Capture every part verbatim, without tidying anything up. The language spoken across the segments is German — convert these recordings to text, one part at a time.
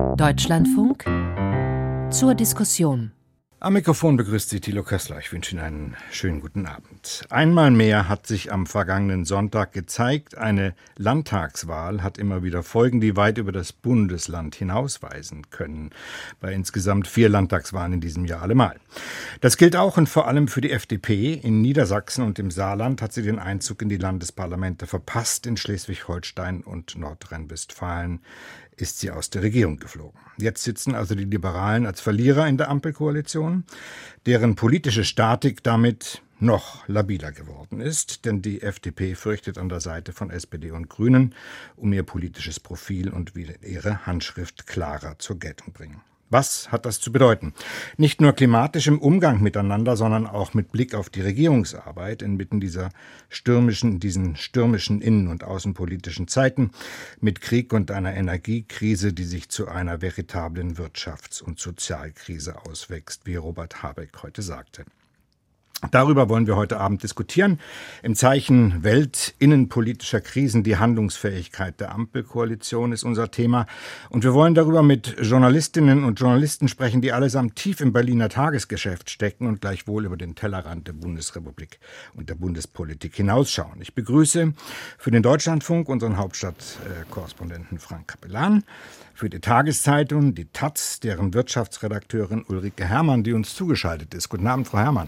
Deutschlandfunk zur Diskussion. Am Mikrofon begrüßt Sie Thilo Kössler. Ich wünsche Ihnen einen schönen guten Abend. Einmal mehr hat sich am vergangenen Sonntag gezeigt, eine Landtagswahl hat immer wieder Folgen, die weit über das Bundesland hinausweisen können. Bei insgesamt vier Landtagswahlen in diesem Jahr allemal. Das gilt auch und vor allem für die F D P. In Niedersachsen und im Saarland hat sie den Einzug in die Landesparlamente verpasst. In Schleswig-Holstein und Nordrhein-Westfalen ist sie aus der Regierung geflogen. Jetzt sitzen also die Liberalen als Verlierer in der Ampelkoalition, deren politische Statik damit noch labiler geworden ist, denn die F D P fürchtet an der Seite von S P D und Grünen um ihr politisches Profil und will ihre Handschrift klarer zur Geltung bringen. Was hat das zu bedeuten? Nicht nur klimatisch im Umgang miteinander, sondern auch mit Blick auf die Regierungsarbeit inmitten dieser stürmischen, diesen stürmischen innen- und außenpolitischen Zeiten mit Krieg und einer Energiekrise, die sich zu einer veritablen Wirtschafts- und Sozialkrise auswächst, wie Robert Habeck heute sagte. Darüber wollen wir heute Abend diskutieren. Im Zeichen weltinnenpolitischer Krisen die Handlungsfähigkeit der Ampelkoalition ist unser Thema. Und wir wollen darüber mit Journalistinnen und Journalisten sprechen, die allesamt tief im Berliner Tagesgeschäft stecken und gleichwohl über den Tellerrand der Bundesrepublik und der Bundespolitik hinausschauen. Ich begrüße für den Deutschlandfunk unseren Hauptstadtkorrespondenten Frank Capellan, für die Tageszeitung, die Taz, deren Wirtschaftsredakteurin Ulrike Herrmann, die uns zugeschaltet ist. Guten Abend, Frau Herrmann.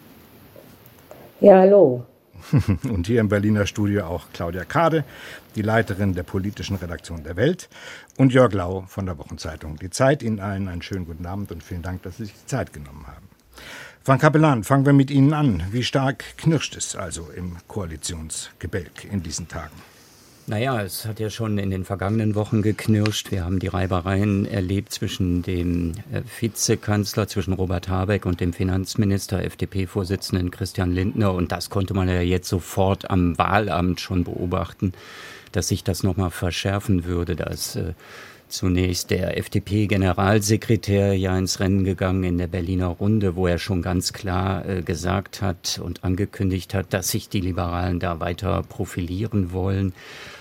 Ja, hallo. Und hier im Berliner Studio auch Claudia Kade, die Leiterin der politischen Redaktion der Welt, und Jörg Lau von der Wochenzeitung Die Zeit. Ihnen allen einen schönen guten Abend und vielen Dank, dass Sie sich die Zeit genommen haben. Frank Capellan, fangen wir mit Ihnen an. Wie stark knirscht es also im Koalitionsgebälk in diesen Tagen? Naja, es hat ja schon in den vergangenen Wochen geknirscht. Wir haben die Reibereien erlebt zwischen dem Vizekanzler, zwischen Robert Habeck und dem Finanzminister, F D P-Vorsitzenden Christian Lindner. Und das konnte man ja jetzt sofort am Wahlabend schon beobachten, dass sich das nochmal verschärfen würde. Da ist äh, zunächst der F D P-Generalsekretär ja ins Rennen gegangen in der Berliner Runde, wo er schon ganz klar äh, gesagt hat und angekündigt hat, dass sich die Liberalen da weiter profilieren wollen.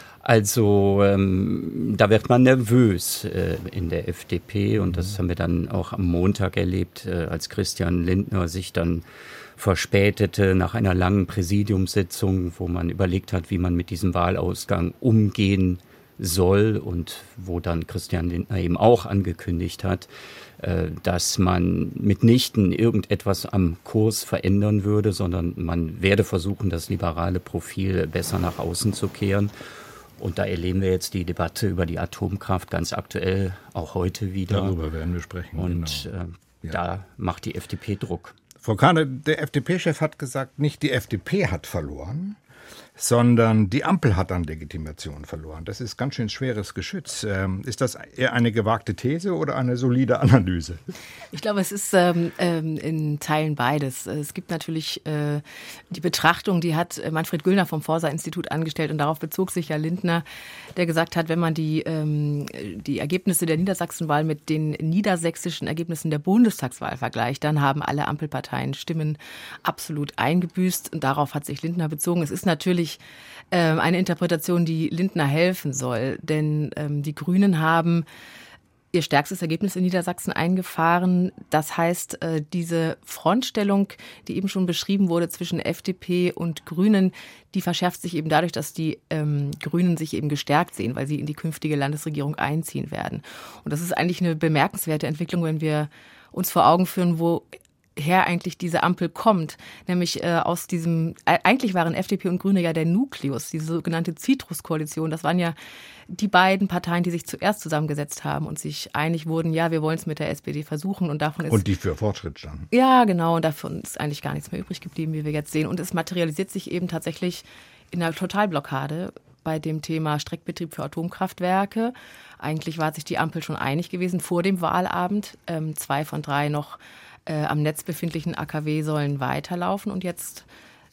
Also ähm, da wird man nervös äh, in der F D P und das haben wir dann auch am Montag erlebt, äh, als Christian Lindner sich dann verspätete nach einer langen Präsidiumssitzung, wo man überlegt hat, wie man mit diesem Wahlausgang umgehen soll und wo dann Christian Lindner eben auch angekündigt hat, äh, dass man mitnichten irgendetwas am Kurs verändern würde, sondern man werde versuchen, das liberale Profil besser nach außen zu kehren. Und da erleben wir jetzt die Debatte über die Atomkraft ganz aktuell, auch heute wieder. Darüber werden wir sprechen. Und genau. äh, ja. da macht die F D P Druck. Frau Kahne, der F D P-Chef hat gesagt, nicht die F D P hat verloren, sondern die Ampel hat an Legitimation verloren. Das ist ganz schön schweres Geschütz. Ähm, ist das eher eine gewagte These oder eine solide Analyse? Ich glaube, es ist ähm, in Teilen beides. Es gibt natürlich äh, die Betrachtung, die hat Manfred Güllner vom Forsa-Institut angestellt und darauf bezog sich ja Lindner, der gesagt hat, wenn man die, ähm, die Ergebnisse der Niedersachsenwahl mit den niedersächsischen Ergebnissen der Bundestagswahl vergleicht, dann haben alle Ampelparteien Stimmen absolut eingebüßt und darauf hat sich Lindner bezogen. Es ist natürlich ähm, eine Interpretation, die Lindner helfen soll, denn ähm, die Grünen haben ihr stärkstes Ergebnis in Niedersachsen eingefahren. Das heißt, äh, diese Frontstellung, die eben schon beschrieben wurde zwischen F D P und Grünen, die verschärft sich eben dadurch, dass die ähm, Grünen sich eben gestärkt sehen, weil sie in die künftige Landesregierung einziehen werden. Und das ist eigentlich eine bemerkenswerte Entwicklung, wenn wir uns vor Augen führen, wo her eigentlich diese Ampel kommt, nämlich äh, aus diesem, äh, eigentlich waren F D P und Grüne ja der Nukleus, diese sogenannte Citrus-Koalition. Das waren ja die beiden Parteien, die sich zuerst zusammengesetzt haben und sich einig wurden, ja, wir wollen es mit der S P D versuchen und davon ist... Und die für Fortschritt standen. Ja, genau, und davon ist eigentlich gar nichts mehr übrig geblieben, wie wir jetzt sehen. Und es materialisiert sich eben tatsächlich in einer Totalblockade bei dem Thema Streckbetrieb für Atomkraftwerke. Eigentlich war sich die Ampel schon einig gewesen vor dem Wahlabend. Ähm, zwei von drei noch Äh, am Netz befindlichen A K W sollen weiterlaufen und jetzt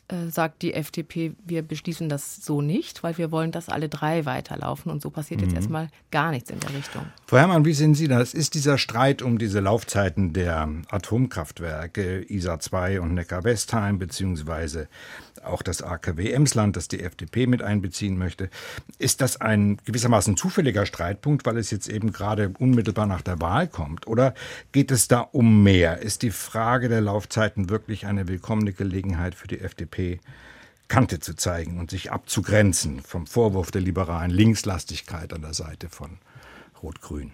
äh, sagt die F D P, wir beschließen das so nicht, weil wir wollen, dass alle drei weiterlaufen. Und so passiert jetzt mhm. erstmal gar nichts in der Richtung. Frau Herrmann, wie sehen Sie das? Ist dieser Streit um diese Laufzeiten der Atomkraftwerke I S A zwei und Neckar-Westheim, beziehungsweise auch das A K W Emsland, das die F D P mit einbeziehen möchte, ist das ein gewissermaßen zufälliger Streitpunkt, weil es jetzt eben gerade unmittelbar nach der Wahl kommt? Oder geht es da um mehr? Ist die Frage der Laufzeiten wirklich eine willkommene Gelegenheit für die F D P, Kante zu zeigen und sich abzugrenzen vom Vorwurf der liberalen Linkslastigkeit an der Seite von Rot-Grün?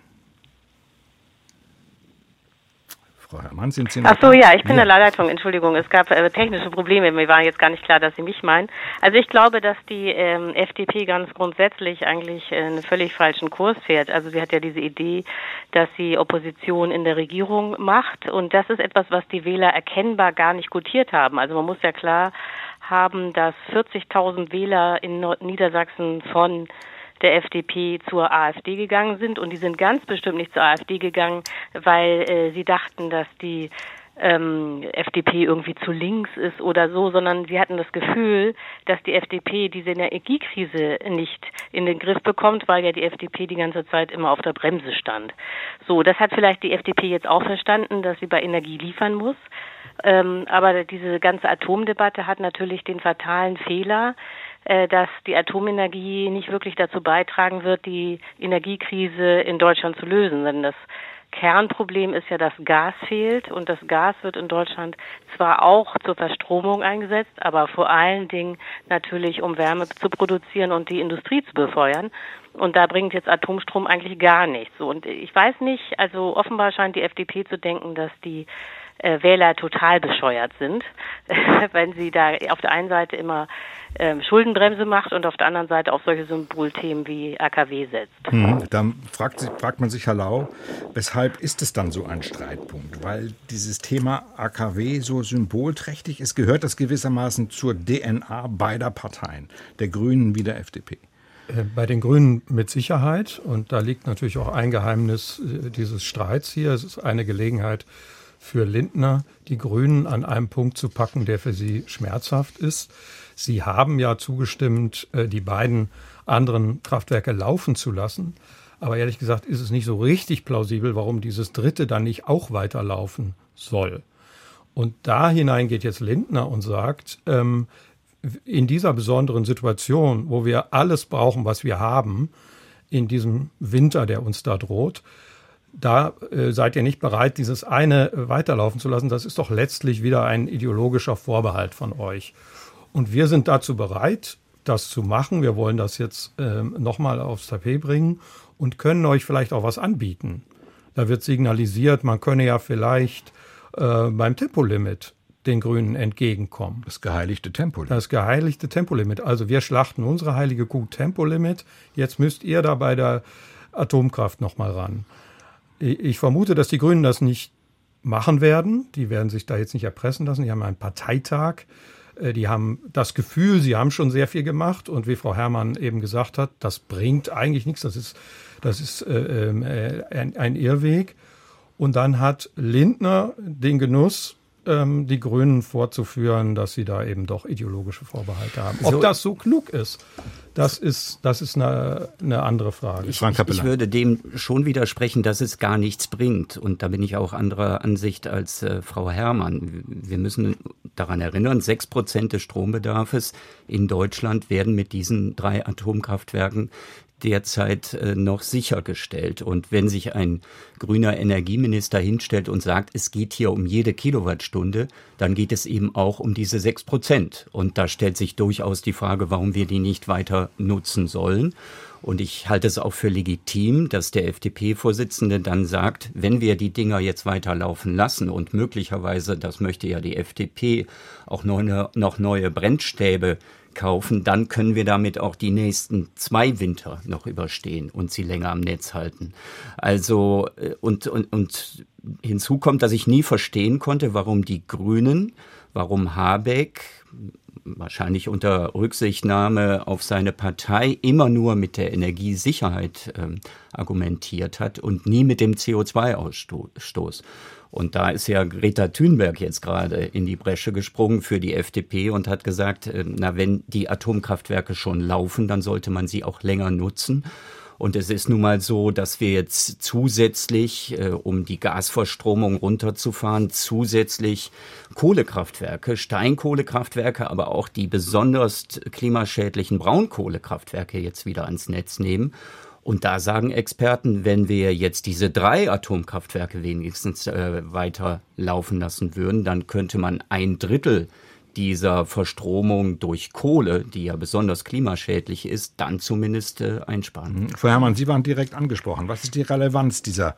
Frau Herrmann, sind Sie noch Ach so, da? ja, ich bin ja. in der Leitung, Entschuldigung, es gab äh, technische Probleme, mir war jetzt gar nicht klar, dass Sie mich meinen. Also ich glaube, dass die ähm, F D P ganz grundsätzlich eigentlich äh, einen völlig falschen Kurs fährt. Also sie hat ja diese Idee, dass sie Opposition in der Regierung macht, und das ist etwas, was die Wähler erkennbar gar nicht gutiert haben. Also man muss ja klar haben, dass vierzigtausend Wähler in Nord- Niedersachsen von der F D P zur AfD gegangen sind, und die sind ganz bestimmt nicht zur AfD gegangen, weil äh, sie dachten, dass die ähm, F D P irgendwie zu links ist oder so, sondern sie hatten das Gefühl, dass die F D P diese Energiekrise nicht in den Griff bekommt, weil ja die F D P die ganze Zeit immer auf der Bremse stand. So, das hat vielleicht die F D P jetzt auch verstanden, dass sie bei Energie liefern muss. Ähm, aber diese ganze Atomdebatte hat natürlich den fatalen Fehler, äh, dass die Atomenergie nicht wirklich dazu beitragen wird, die Energiekrise in Deutschland zu lösen. Denn das Kernproblem ist ja, dass Gas fehlt, und das Gas wird in Deutschland zwar auch zur Verstromung eingesetzt, aber vor allen Dingen natürlich, um Wärme zu produzieren und die Industrie zu befeuern. Und da bringt jetzt Atomstrom eigentlich gar nichts. So, und ich weiß nicht, also offenbar scheint die F D P zu denken, dass die äh, Wähler total bescheuert sind, wenn sie da auf der einen Seite immer ähm, Schuldenbremse macht und auf der anderen Seite auf solche Symbolthemen wie A K W setzt. Hm, dann fragt, sich, fragt man sich, Herr Lau, weshalb ist es dann so ein Streitpunkt? Weil dieses Thema A K W so symbolträchtig ist, gehört das gewissermaßen zur D N A beider Parteien, der Grünen wie der F D P? Bei den Grünen mit Sicherheit, und da liegt natürlich auch ein Geheimnis dieses Streits hier. Es ist eine Gelegenheit für Lindner, die Grünen an einem Punkt zu packen, der für sie schmerzhaft ist. Sie haben ja zugestimmt, die beiden anderen Kraftwerke laufen zu lassen. Aber ehrlich gesagt ist es nicht so richtig plausibel, warum dieses dritte dann nicht auch weiterlaufen soll. Und da hinein geht jetzt Lindner und sagt, ähm, in dieser besonderen Situation, wo wir alles brauchen, was wir haben, in diesem Winter, der uns da droht, da äh, seid ihr nicht bereit, dieses eine weiterlaufen zu lassen. Das ist doch letztlich wieder ein ideologischer Vorbehalt von euch. Und wir sind dazu bereit, das zu machen. Wir wollen das jetzt äh, nochmal aufs Tapet bringen und können euch vielleicht auch was anbieten. Da wird signalisiert, man könne ja vielleicht äh, beim Tempolimit den Grünen entgegenkommen. Das geheiligte Tempolimit. Das geheiligte Tempolimit. Also wir schlachten unsere heilige Kuh Tempolimit. Jetzt müsst ihr da bei der Atomkraft nochmal ran. Ich vermute, dass die Grünen das nicht machen werden. Die werden sich da jetzt nicht erpressen lassen. Die haben einen Parteitag. Die haben das Gefühl, sie haben schon sehr viel gemacht. Und wie Frau Herrmann eben gesagt hat, das bringt eigentlich nichts. Das ist, das ist äh, äh, ein, ein Irrweg. Und dann hat Lindner den Genuss, ähm, die Grünen vorzuführen, dass sie da eben doch ideologische Vorbehalte haben. Ob so, das so klug ist, das ist, das ist eine, eine andere Frage. Ich, ich, ich würde dem schon widersprechen, dass es gar nichts bringt. Und da bin ich auch anderer Ansicht als äh, Frau Herrmann. Wir müssen daran erinnern, sechs Prozent des Strombedarfs in Deutschland werden mit diesen drei Atomkraftwerken derzeit äh, noch sichergestellt. Und wenn sich ein grüner Energieminister hinstellt und sagt, es geht hier um jede Kilowattstunde, dann geht es eben auch um diese sechs Prozent. Und da stellt sich durchaus die Frage, warum wir die nicht weiter nutzen sollen. Und ich halte es auch für legitim, dass der F D P-Vorsitzende dann sagt, wenn wir die Dinger jetzt weiterlaufen lassen und möglicherweise, das möchte ja die F D P, auch neue, noch neue Brennstäbe kaufen, dann können wir damit auch die nächsten zwei Winter noch überstehen und sie länger am Netz halten. Also und, und, und hinzu kommt, dass ich nie verstehen konnte, warum die Grünen, warum Habeck, wahrscheinlich unter Rücksichtnahme auf seine Partei, immer nur mit der Energiesicherheit ähm, argumentiert hat und nie mit dem C O zwei Ausstoß. Und da ist ja Greta Thunberg jetzt gerade in die Bresche gesprungen für die F D P und hat gesagt, na, wenn die Atomkraftwerke schon laufen, dann sollte man sie auch länger nutzen. Und es ist nun mal so, dass wir jetzt zusätzlich, äh, um die Gasverstromung runterzufahren, zusätzlich Kohlekraftwerke, Steinkohlekraftwerke, aber auch die besonders klimaschädlichen Braunkohlekraftwerke jetzt wieder ans Netz nehmen. Und da sagen Experten, wenn wir jetzt diese drei Atomkraftwerke wenigstens äh, weiter laufen lassen würden, dann könnte man ein Drittel dieser Verstromung durch Kohle, die ja besonders klimaschädlich ist, dann zumindest äh, einsparen. Frau Herrmann, Sie waren direkt angesprochen. Was ist die Relevanz dieser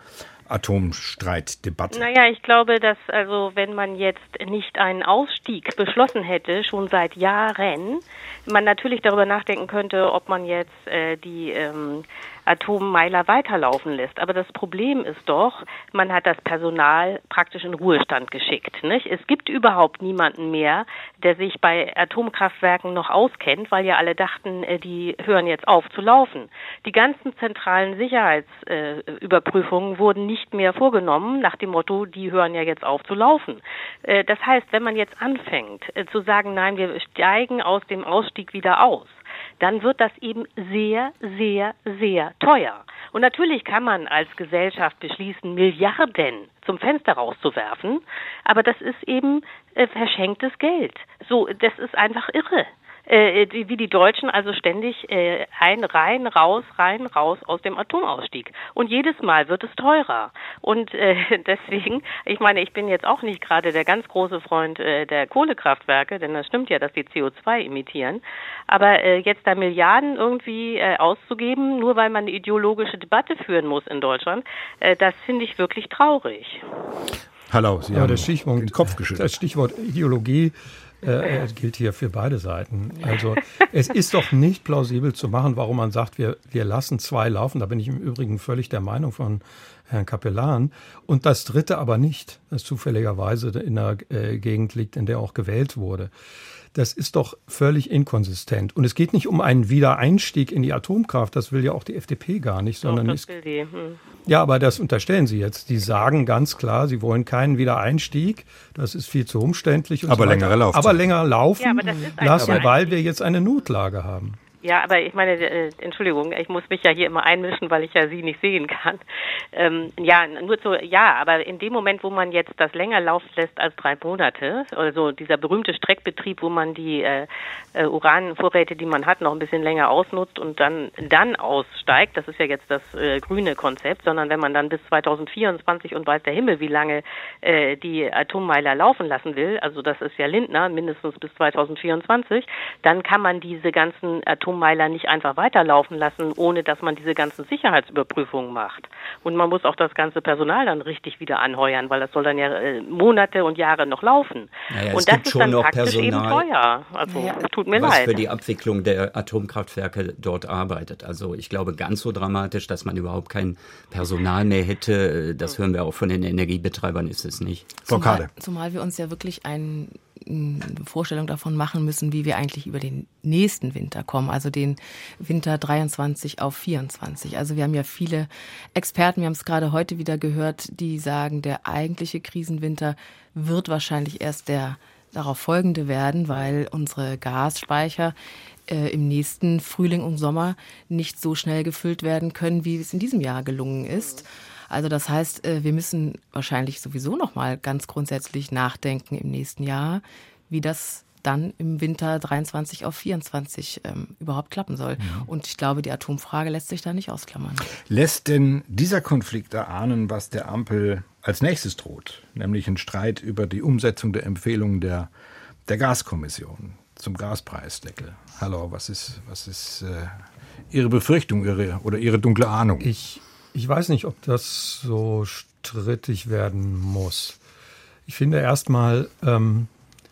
Atomstreitdebatte? Naja, ich glaube, dass also wenn man jetzt nicht einen Ausstieg beschlossen hätte, schon seit Jahren, man natürlich darüber nachdenken könnte, ob man jetzt äh, die ähm, Atommeiler weiterlaufen lässt. Aber das Problem ist doch, man hat das Personal praktisch in Ruhestand geschickt. Nicht? Es gibt überhaupt niemanden mehr, der sich bei Atomkraftwerken noch auskennt, weil ja alle dachten, die hören jetzt auf zu laufen. Die ganzen zentralen Sicherheitsüberprüfungen äh, wurden nicht mehr vorgenommen, nach dem Motto, die hören ja jetzt auf zu laufen. Äh, das heißt, wenn man jetzt anfängt äh, zu sagen, nein, wir steigen aus dem Ausstieg wieder aus, dann wird das eben sehr, sehr, sehr teuer. Und natürlich kann man als Gesellschaft beschließen, Milliarden zum Fenster rauszuwerfen, aber das ist eben äh, verschenktes Geld. So, das ist einfach irre. Äh, die, wie die Deutschen also ständig äh, ein, rein, raus, rein, raus aus dem Atomausstieg. Und jedes Mal wird es teurer. Und äh, deswegen, ich meine, ich bin jetzt auch nicht gerade der ganz große Freund äh, der Kohlekraftwerke, denn das stimmt ja, dass die C O zwei emittieren. Aber äh, jetzt da Milliarden irgendwie äh, auszugeben, nur weil man eine ideologische Debatte führen muss in Deutschland, äh, das finde ich wirklich traurig. Hallo, Sie ja, haben das Stichwort, den Kopf geschüttelt. Das Stichwort Ideologie äh, gilt hier für beide Seiten. Also es ist doch nicht plausibel zu machen, warum man sagt, wir, wir lassen zwei laufen. Da bin ich im Übrigen völlig der Meinung von Herrn Capellan. Und das dritte aber nicht, das zufälligerweise in der äh, Gegend liegt, in der auch gewählt wurde. Das ist doch völlig inkonsistent. Und es geht nicht um einen Wiedereinstieg in die Atomkraft. Das will ja auch die F D P gar nicht. Sondern Doch, das es, will die. Hm. Ja, aber das unterstellen Sie jetzt. Die sagen ganz klar, sie wollen keinen Wiedereinstieg. Das ist viel zu umständlich. Und aber so längere Laufzeit. Aber länger laufen Ja, aber das ist lassen, einfach weil wir jetzt eine Notlage haben. Ja, aber ich meine, äh, Entschuldigung, ich muss mich ja hier immer einmischen, weil ich ja Sie nicht sehen kann. Ähm, ja, nur zu, ja, aber in dem Moment, wo man jetzt das länger laufen lässt als drei Monate, also dieser berühmte Streckbetrieb, wo man die äh, äh, Uranvorräte, die man hat, noch ein bisschen länger ausnutzt und dann dann aussteigt, das ist ja jetzt das äh, grüne Konzept, sondern wenn man dann bis zweitausendvierundzwanzig und weiß der Himmel, wie lange äh, die Atommeiler laufen lassen will, also das ist ja Lindner, mindestens bis zweitausendvierundzwanzig, dann kann man diese ganzen Atommeiler nicht einfach weiterlaufen lassen, ohne dass man diese ganzen Sicherheitsüberprüfungen macht. Und man muss auch das ganze Personal dann richtig wieder anheuern, weil das soll dann ja äh, Monate und Jahre noch laufen. Naja, und es das gibt ist schon dann noch praktisch Personal, eben teuer. Also ja, tut mir was leid. für die Abwicklung der Atomkraftwerke dort arbeitet. Also ich glaube, ganz so dramatisch, dass man überhaupt kein Personal mehr hätte, das hören wir auch von den Energiebetreibern, ist es nicht. Frau Zumal, Kahle. zumal wir uns ja wirklich ein, eine Vorstellung davon machen müssen, wie wir eigentlich über den nächsten Winter kommen, also den Winter dreiundzwanzig auf vierundzwanzig. Also wir haben ja viele Experten, wir haben es gerade heute wieder gehört, die sagen, der eigentliche Krisenwinter wird wahrscheinlich erst der darauf folgende werden, weil unsere Gasspeicher äh, im nächsten Frühling und Sommer nicht so schnell gefüllt werden können, wie es in diesem Jahr gelungen ist. Also das heißt, wir müssen wahrscheinlich sowieso noch mal ganz grundsätzlich nachdenken im nächsten Jahr, wie das dann im Winter dreiundzwanzig auf vierundzwanzig ähm, überhaupt klappen soll. Ja. Und ich glaube, die Atomfrage lässt sich da nicht ausklammern. Lässt denn dieser Konflikt erahnen, was der Ampel als nächstes droht? Nämlich ein Streit über die Umsetzung der Empfehlungen der, der Gaskommission zum Gaspreisdeckel. Hallo, was ist, was ist äh, Ihre Befürchtung Ihre, oder Ihre dunkle Ahnung? Ich Ich weiß nicht, ob das so strittig werden muss. Ich finde erstmal, ähm,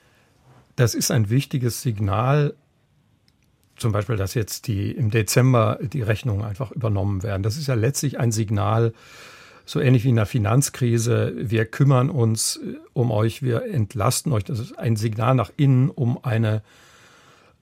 das ist ein wichtiges Signal, zum Beispiel, dass jetzt die im Dezember die Rechnungen einfach übernommen werden. Das ist ja letztlich ein Signal, so ähnlich wie in der Finanzkrise. Wir kümmern uns um euch, wir entlasten euch. Das ist ein Signal nach innen, um eine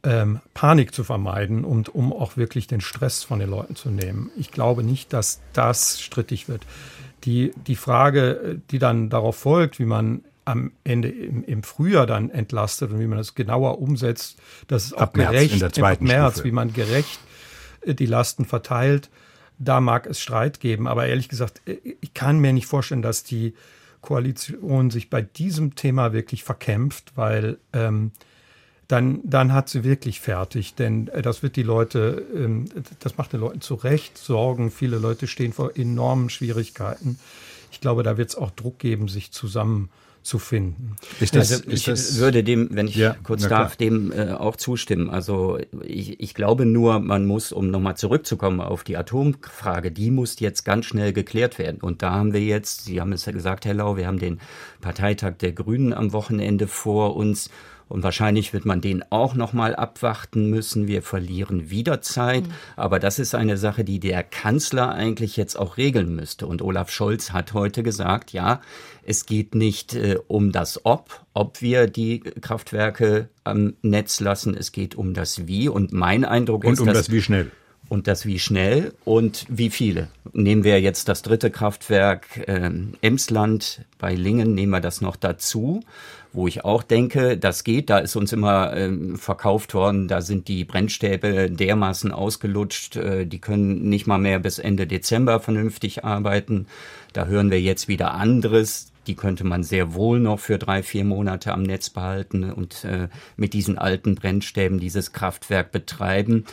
ähm, Panik zu vermeiden und um auch wirklich den Stress von den Leuten zu nehmen. Ich glaube nicht, dass das strittig wird. Die, die Frage, die dann darauf folgt, wie man am Ende im, im Frühjahr dann entlastet und wie man das genauer umsetzt, das ist auch ab März, gerecht, in der zweiten ab März, Stufe. Wie man gerecht die Lasten verteilt, da mag es Streit geben. Aber ehrlich gesagt, ich kann mir nicht vorstellen, dass die Koalition sich bei diesem Thema wirklich verkämpft, weil ähm, dann, dann hat sie wirklich fertig. Denn äh, das wird die Leute, ähm, das macht den Leuten zu Recht Sorgen. Viele Leute stehen vor enormen Schwierigkeiten. Ich glaube, da wird es auch Druck geben, sich zusammen zu finden. Ist das, also ist ich das, würde dem, wenn ich ja, kurz darf, dem äh, auch zustimmen. Also ich, ich glaube nur, man muss, um nochmal zurückzukommen auf die Atomfrage, die muss jetzt ganz schnell geklärt werden. Und da haben wir jetzt, Sie haben es ja gesagt, Herr Lau, wir haben den Parteitag der Grünen am Wochenende vor uns. Und wahrscheinlich wird man den auch noch mal abwarten müssen. Wir verlieren wieder Zeit. Mhm. Aber das ist eine Sache, die der Kanzler eigentlich jetzt auch regeln müsste. Und Olaf Scholz hat heute gesagt, ja, es geht nicht äh, um das Ob, ob wir die Kraftwerke am Netz lassen. Es geht um das Wie. Und mein Eindruck und ist, um dass... das Wie schnell. Und das wie schnell und wie viele. Nehmen wir jetzt das dritte Kraftwerk äh, Emsland bei Lingen, nehmen wir das noch dazu, wo ich auch denke, das geht. Da ist uns immer äh, verkauft worden, da sind die Brennstäbe dermaßen ausgelutscht, äh, die können nicht mal mehr bis Ende Dezember vernünftig arbeiten. Da hören wir jetzt wieder anderes. Die könnte man sehr wohl noch für drei, vier Monate am Netz behalten und äh, mit diesen alten Brennstäben dieses Kraftwerk betreiben.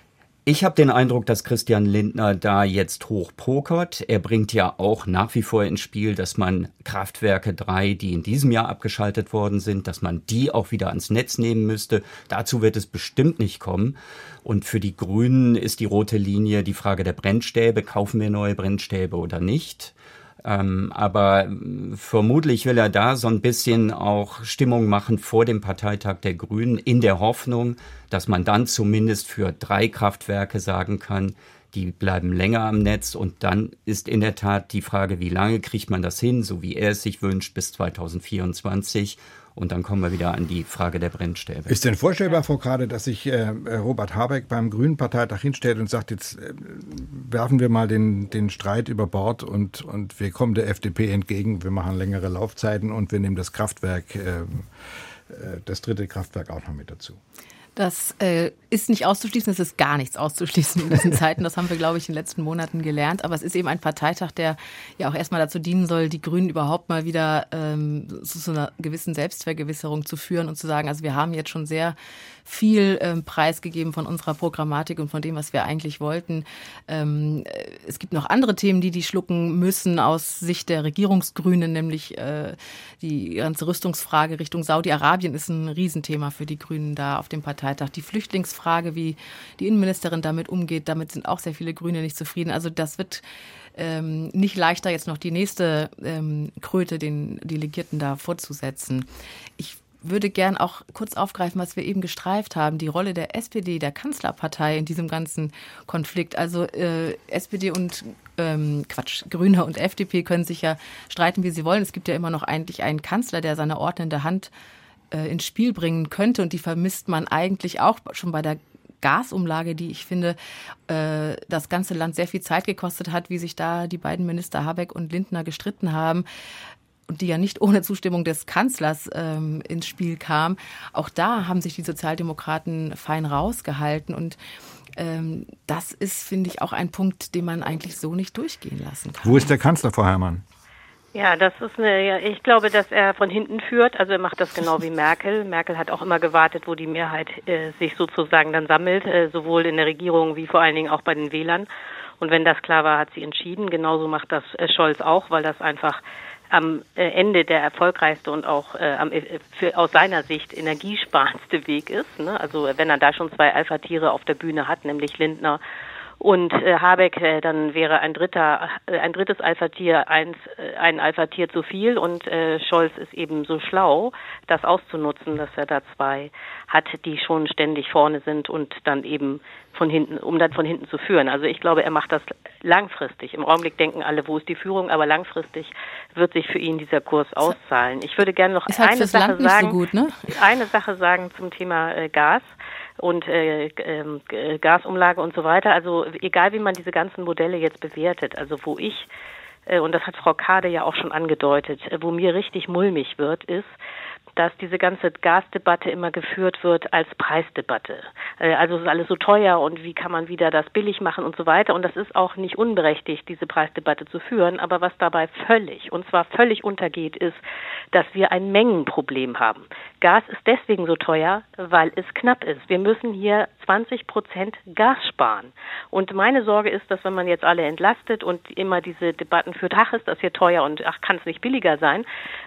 Ich habe den Eindruck, dass Christian Lindner da jetzt hoch pokert. Er bringt ja auch nach wie vor ins Spiel, dass man Kraftwerke drei, die in diesem Jahr abgeschaltet worden sind, dass man die auch wieder ans Netz nehmen müsste. Dazu wird es bestimmt nicht kommen. Und für die Grünen ist die rote Linie die Frage der Brennstäbe. Kaufen wir neue Brennstäbe oder nicht? Ähm, aber vermutlich will er da so ein bisschen auch Stimmung machen vor dem Parteitag der Grünen in der Hoffnung, dass man dann zumindest für drei Kraftwerke sagen kann, die bleiben länger am Netz. Und dann ist in der Tat die Frage, wie lange kriegt man das hin, so wie er es sich wünscht, bis zweitausendvierundzwanzig. Und dann kommen wir wieder an die Frage der Brennstäbe. Ist denn vorstellbar, Frau Krade, dass sich äh, Robert Habeck beim Grünen Parteitag hinstellt und sagt, jetzt äh, werfen wir mal den, den Streit über Bord und, und wir kommen der F D P entgegen, wir machen längere Laufzeiten und wir nehmen das Kraftwerk, äh, das dritte Kraftwerk auch noch mit dazu? Das äh, ist nicht auszuschließen, es ist gar nichts auszuschließen in diesen Zeiten. Das haben wir, glaube ich, in den letzten Monaten gelernt. Aber es ist eben ein Parteitag, der ja auch erstmal dazu dienen soll, die Grünen überhaupt mal wieder ähm, zu so einer gewissen Selbstvergewisserung zu führen und zu sagen, also wir haben jetzt schon sehr viel ähm, preisgegeben von unserer Programmatik und von dem, was wir eigentlich wollten. Ähm, es gibt noch andere Themen, die die schlucken müssen aus Sicht der Regierungsgrünen, nämlich äh, die ganze Rüstungsfrage Richtung Saudi-Arabien ist ein Riesenthema für die Grünen da auf dem Parteitag. Die Flüchtlingsfrage, wie die Innenministerin damit umgeht, damit sind auch sehr viele Grüne nicht zufrieden. Also das wird ähm, nicht leichter, jetzt noch die nächste ähm, Kröte den Delegierten da vorzusetzen. Ich würde gern auch kurz aufgreifen, was wir eben gestreift haben, die Rolle der S P D, der Kanzlerpartei in diesem ganzen Konflikt. Also äh, S P D und ähm, Quatsch, Grüne und F D P können sich ja streiten, wie sie wollen. Es gibt ja immer noch eigentlich einen Kanzler, der seine ordnende Hand äh, ins Spiel bringen könnte und die vermisst man eigentlich auch schon bei der Gasumlage, die ich finde, äh, das ganze Land sehr viel Zeit gekostet hat, wie sich da die beiden Minister Habeck und Lindner gestritten haben. Und die ja nicht ohne Zustimmung des Kanzlers ähm, ins Spiel kam. Auch da haben sich die Sozialdemokraten fein rausgehalten. Und ähm, das ist, finde ich, auch ein Punkt, den man eigentlich so nicht durchgehen lassen kann. Wo ist der Kanzler, Frau Herrmann? Ja, das ist eine, ja, ich glaube, dass er von hinten führt. Also er macht das genau wie Merkel. Merkel hat auch immer gewartet, wo die Mehrheit äh, sich sozusagen dann sammelt, äh, sowohl in der Regierung wie vor allen Dingen auch bei den Wählern. Und wenn das klar war, hat sie entschieden. Genauso macht das äh, Scholz auch, weil das einfach am Ende der erfolgreichste und auch äh, am, für, aus seiner Sicht energiesparendste Weg ist. Ne? Also wenn er da schon zwei Alpha-Tiere auf der Bühne hat, nämlich Lindner und äh, Habeck, äh, dann wäre ein dritter, äh, ein drittes Alpha-Tier eins, äh, ein Alpha-Tier zu viel und äh, Scholz ist eben so schlau, das auszunutzen, dass er da zwei hat, die schon ständig vorne sind und dann eben von hinten, um dann von hinten zu führen. Also ich glaube, er macht das langfristig. Im Augenblick denken alle, wo ist die Führung, aber langfristig wird sich für ihn dieser Kurs auszahlen. Ich würde gerne noch ist halt eine fürs Sache Land nicht sagen, so gut, ne? eine Sache sagen zum Thema äh, Gas. und äh, äh, Gasumlage und so weiter. Also egal, wie man diese ganzen Modelle jetzt bewertet, also wo ich, äh, und das hat Frau Kade ja auch schon angedeutet, äh, wo mir richtig mulmig wird, ist, dass diese ganze Gasdebatte immer geführt wird als Preisdebatte. Also es ist alles so teuer und wie kann man wieder das billig machen und so weiter. Und das ist auch nicht unberechtigt, diese Preisdebatte zu führen. Aber was dabei völlig, und zwar völlig untergeht, ist, dass wir ein Mengenproblem haben. Gas ist deswegen so teuer, weil es knapp ist. Wir müssen hier zwanzig Prozent Gas sparen. Und meine Sorge ist, dass wenn man jetzt alle entlastet und immer diese Debatten führt, ach, ist das hier teuer und ach, kann es nicht billiger sein,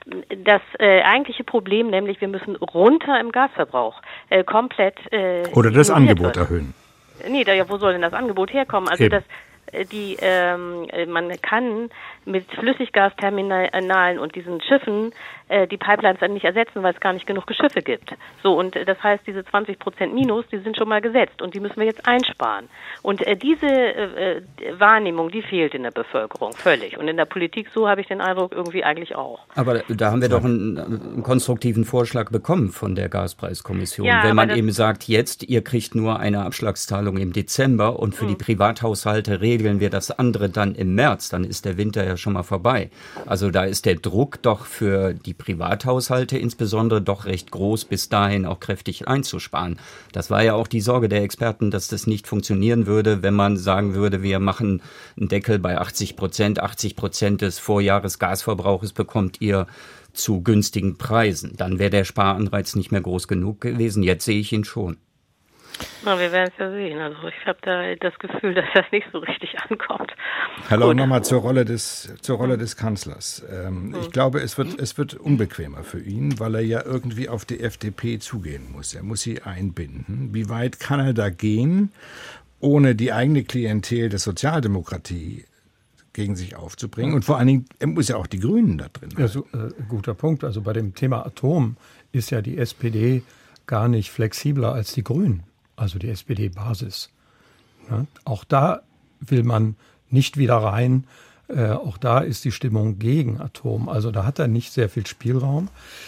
das äh, eigentliche Problem, nämlich wir müssen runter im Gasverbrauch, äh, komplett äh, oder das Angebot wird. erhöhen. Nee, da, ja, wo soll denn das Angebot herkommen? Also Eben. das die ähm, man kann mit Flüssiggasterminalen und diesen Schiffen äh, die Pipelines dann nicht ersetzen, weil es gar nicht genug Schiffe gibt. So, und äh, das heißt, diese zwanzig Prozent Minus, die sind schon mal gesetzt und die müssen wir jetzt einsparen. Und äh, diese äh, Wahrnehmung, die fehlt in der Bevölkerung völlig. Und in der Politik, so habe ich den Eindruck, irgendwie eigentlich auch. Aber da haben wir doch einen, einen konstruktiven Vorschlag bekommen von der Gaspreiskommission. Ja, wenn man eben sagt, jetzt, ihr kriegt nur eine Abschlagszahlung im Dezember und für mhm. die Privathaushalte regeln wir das andere dann im März, dann ist der Winter ja schon mal vorbei. Also da ist der Druck doch für die Privathaushalte insbesondere doch recht groß, bis dahin auch kräftig einzusparen. Das war ja auch die Sorge der Experten, dass das nicht funktionieren würde, wenn man sagen würde, wir machen einen Deckel bei achtzig Prozent, achtzig Prozent des Vorjahresgasverbrauches bekommt ihr zu günstigen Preisen. Dann wäre der Sparanreiz nicht mehr groß genug gewesen. Jetzt sehe ich ihn schon. Na, wir werden es ja sehen. Also ich habe da das Gefühl, dass das nicht so richtig ankommt. Hallo, nochmal zur Rolle des zur Rolle des Kanzlers. Ähm, ich glaube, es wird es wird unbequemer für ihn, weil er ja irgendwie auf die F D P zugehen muss. Er muss sie einbinden. Wie weit kann er da gehen, ohne die eigene Klientel der Sozialdemokratie gegen sich aufzubringen? Und vor allen Dingen, er muss ja auch die Grünen da drin haben. Ja, so, äh, guter Punkt. Also bei dem Thema Atom ist ja die S P D gar nicht flexibler als die Grünen. Also die S P D-Basis. Ja, auch da will man nicht wieder rein. Äh, auch da ist die Stimmung gegen Atom. Also da hat er nicht sehr viel Spielraum.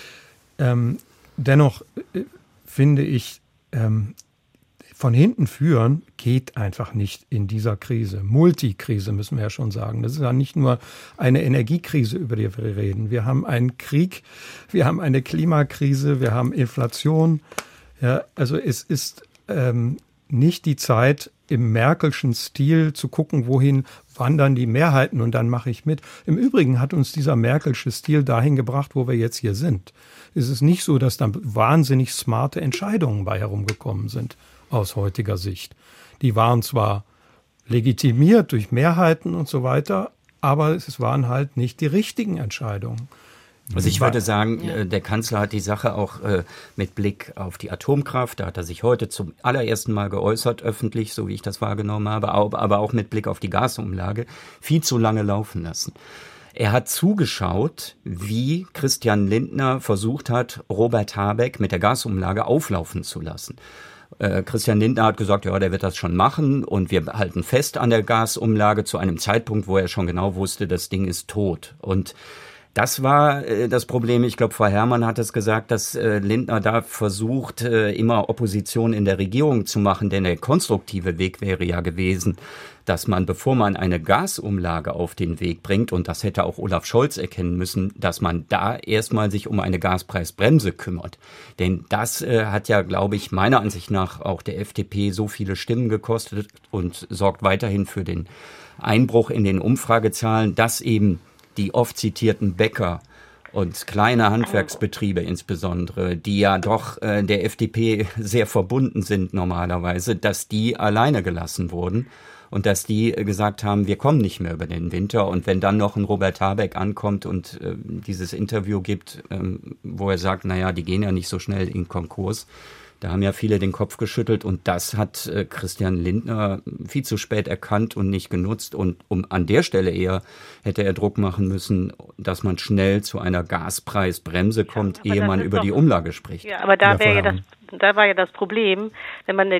Ähm, dennoch äh, finde ich, ähm, von hinten führen geht einfach nicht in dieser Krise. Multikrise müssen wir ja schon sagen. Das ist ja nicht nur eine Energiekrise, über die wir reden. Wir haben einen Krieg, wir haben eine Klimakrise, wir haben Inflation. Ja, also es ist Ähm, nicht die Zeit, im Merkelschen Stil zu gucken, wohin wandern die Mehrheiten und dann mache ich mit. Im Übrigen hat uns dieser Merkelsche Stil dahin gebracht, wo wir jetzt hier sind. Es ist nicht so, dass da wahnsinnig smarte Entscheidungen bei herumgekommen sind, aus heutiger Sicht. Die waren zwar legitimiert durch Mehrheiten und so weiter, aber es waren halt nicht die richtigen Entscheidungen. Also ich würde sagen, ja. der Kanzler hat die Sache auch äh, mit Blick auf die Atomkraft, da hat er sich heute zum allerersten Mal geäußert, öffentlich, so wie ich das wahrgenommen habe, aber auch mit Blick auf die Gasumlage, viel zu lange laufen lassen. Er hat zugeschaut, wie Christian Lindner versucht hat, Robert Habeck mit der Gasumlage auflaufen zu lassen. Äh, Christian Lindner hat gesagt, ja, der wird das schon machen und wir halten fest an der Gasumlage zu einem Zeitpunkt, wo er schon genau wusste, das Ding ist tot. Und das war äh, das Problem. Ich glaube, Frau Herrmann hat es gesagt, dass äh, Lindner da versucht, äh, immer Opposition in der Regierung zu machen. Denn der konstruktive Weg wäre ja gewesen, dass man, bevor man eine Gasumlage auf den Weg bringt, und das hätte auch Olaf Scholz erkennen müssen, dass man da erstmal sich um eine Gaspreisbremse kümmert. Denn das äh, hat ja, glaube ich, meiner Ansicht nach auch der F D P so viele Stimmen gekostet und sorgt weiterhin für den Einbruch in den Umfragezahlen, dass eben die oft zitierten Bäcker und kleine Handwerksbetriebe insbesondere, die ja doch äh, der F D P sehr verbunden sind normalerweise, dass die alleine gelassen wurden und dass die äh, gesagt haben, wir kommen nicht mehr über den Winter. Und wenn dann noch ein Robert Habeck ankommt und äh, dieses Interview gibt, äh, wo er sagt, naja, die gehen ja nicht so schnell in Konkurs, da haben ja viele den Kopf geschüttelt und das hat äh, Christian Lindner viel zu spät erkannt und nicht genutzt. Und um an der Stelle eher hätte er Druck machen müssen, dass man schnell zu einer Gaspreisbremse kommt, ja, ehe man über doch, die Umlage spricht. Ja, aber da wäre ja das, da war ja das Problem, wenn man eine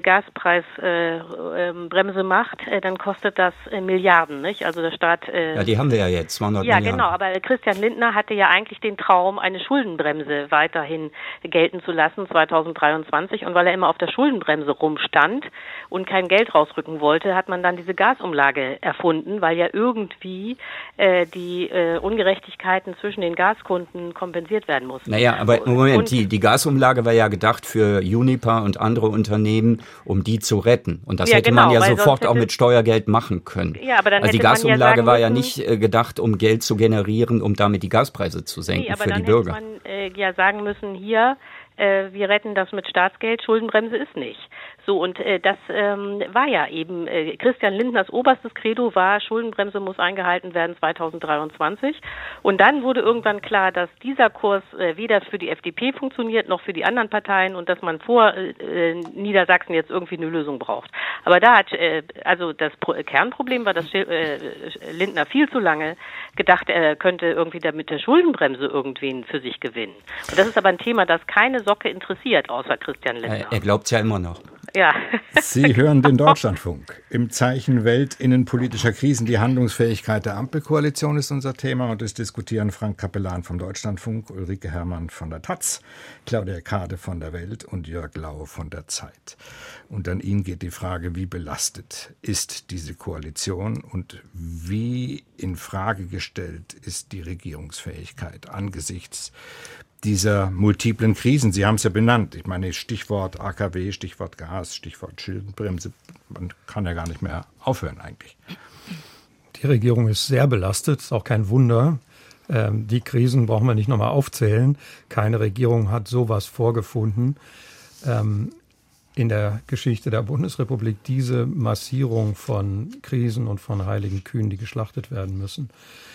Gaspreisbremse äh, macht, äh, dann kostet das äh, Milliarden, nicht? Also der Staat... Äh, ja, die haben wir ja jetzt, zweihundert Ja, Milliarden. genau, aber Christian Lindner hatte ja eigentlich den Traum, eine Schuldenbremse weiterhin gelten zu lassen, zweitausenddreiundzwanzig. Und weil er immer auf der Schuldenbremse rumstand und kein Geld rausrücken wollte, hat man dann diese Gasumlage erfunden, weil ja irgendwie äh, die äh, Ungerechtigkeiten zwischen den Gaskunden kompensiert werden mussten. Naja, aber Moment, die, die Gasumlage war ja gedacht für Uniper und andere Unternehmen, um die zu retten. Und das ja, hätte genau, man ja sofort hätte, auch mit Steuergeld machen können. Ja, aber dann also die hätte Gasumlage man ja sagen war ja müssen, nicht äh, gedacht, um Geld zu generieren, um damit die Gaspreise zu senken nee, aber für dann die Bürger. Hätte man äh, ja sagen müssen, hier, äh, wir retten das mit Staatsgeld, Schuldenbremse ist nicht. So, und äh, das ähm, war ja eben, äh, Christian Lindners oberstes Credo war, Schuldenbremse muss eingehalten werden zweitausenddreiundzwanzig. Und dann wurde irgendwann klar, dass dieser Kurs äh, weder für die F D P funktioniert, noch für die anderen Parteien und dass man vor äh, Niedersachsen jetzt irgendwie eine Lösung braucht. Aber da hat, äh, also das Pro- Kernproblem war, dass äh, Lindner viel zu lange gedacht, er könnte irgendwie da mit der Schuldenbremse irgendwen für sich gewinnen. Und das ist aber ein Thema, das keine Socke interessiert, außer Christian Lindner. Er, er glaubt es ja immer noch. Ja. Sie hören den Deutschlandfunk. Im Zeichen weltinnenpolitischer Krisen die Handlungsfähigkeit der Ampelkoalition ist unser Thema und es diskutieren Frank Capellan vom Deutschlandfunk, Ulrike Herrmann von der Taz, Claudia Kade von der Welt und Jörg Lau von der Zeit. Und an ihn geht die Frage, wie belastet ist diese Koalition und wie in Frage gestellt ist die Regierungsfähigkeit angesichts dieser multiplen Krisen. Sie haben es ja benannt. Ich meine, Stichwort A K W, Stichwort Gas, Stichwort Schuldenbremse. Man kann ja gar nicht mehr aufhören eigentlich. Die Regierung ist sehr belastet, ist auch kein Wunder. Ähm, die Krisen brauchen wir nicht nochmal aufzählen. Keine Regierung hat sowas vorgefunden. Ähm, in der Geschichte der Bundesrepublik diese Massierung von Krisen und von heiligen Kühen, die geschlachtet werden müssen.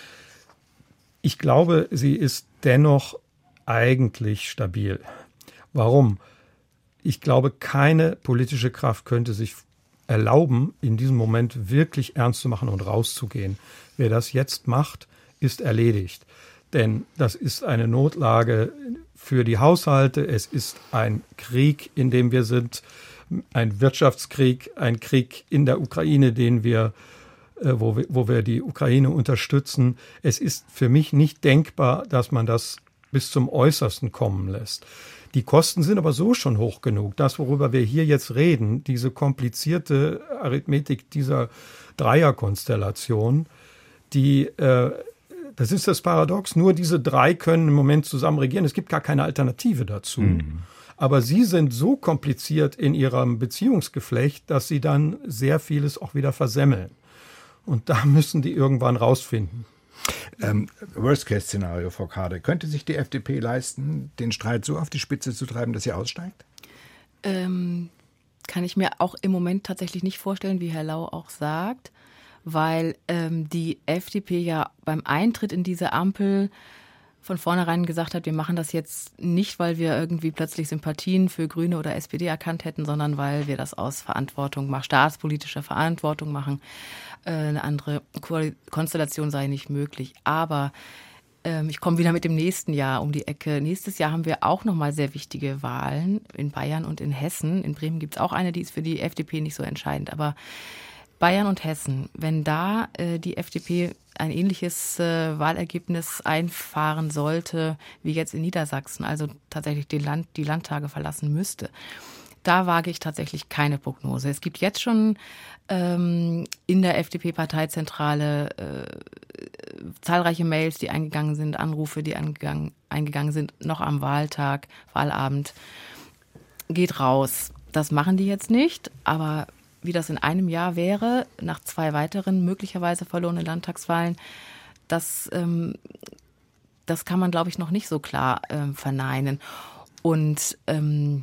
Ich glaube, sie ist dennoch eigentlich stabil. Warum? Ich glaube, keine politische Kraft könnte sich erlauben, in diesem Moment wirklich ernst zu machen und rauszugehen. Wer das jetzt macht, ist erledigt. Denn das ist eine Notlage für die Haushalte. Es ist ein Krieg, in dem wir sind, ein Wirtschaftskrieg, ein Krieg in der Ukraine, den wir Wo wir, wo wir die Ukraine unterstützen. Es ist für mich nicht denkbar, dass man das bis zum Äußersten kommen lässt. Die Kosten sind aber so schon hoch genug. Das, worüber wir hier jetzt reden, diese komplizierte Arithmetik dieser Dreierkonstellation, die, äh, das ist das Paradox, nur diese drei können im Moment zusammen regieren. Es gibt gar keine Alternative dazu. Mhm. Aber sie sind so kompliziert in ihrem Beziehungsgeflecht, dass sie dann sehr vieles auch wieder versemmeln. Und da müssen die irgendwann rausfinden. Ähm, Worst-Case-Szenario, Frau Kade. Könnte sich die F D P leisten, den Streit so auf die Spitze zu treiben, dass sie aussteigt? Ähm, kann ich mir auch im Moment tatsächlich nicht vorstellen, wie Herr Lau auch sagt, weil ähm, die F D P ja beim Eintritt in diese Ampel von vornherein gesagt hat, wir machen das jetzt nicht, weil wir irgendwie plötzlich Sympathien für Grüne oder S P D erkannt hätten, sondern weil wir das aus Verantwortung machen, staatspolitischer Verantwortung machen. Äh, eine andere Konstellation sei nicht möglich. Aber ähm, ich komme wieder mit dem nächsten Jahr um die Ecke. Nächstes Jahr haben wir auch nochmal sehr wichtige Wahlen in Bayern und in Hessen. In Bremen gibt es auch eine, die ist für die F D P nicht so entscheidend. Aber Bayern und Hessen, wenn da äh, die F D P ein ähnliches äh, Wahlergebnis einfahren sollte, wie jetzt in Niedersachsen, also tatsächlich den Land, die Landtage verlassen müsste, da wage ich tatsächlich keine Prognose. Es gibt jetzt schon ähm, in der F D P-Parteizentrale äh, zahlreiche Mails, die eingegangen sind, Anrufe, die eingegangen, eingegangen sind, noch am Wahltag, Wahlabend. Geht raus. Das machen die jetzt nicht, aber wie das in einem Jahr wäre, nach zwei weiteren möglicherweise verlorenen Landtagswahlen, das, ähm, das kann man, glaube ich, noch nicht so klar ähm, verneinen. Und ähm,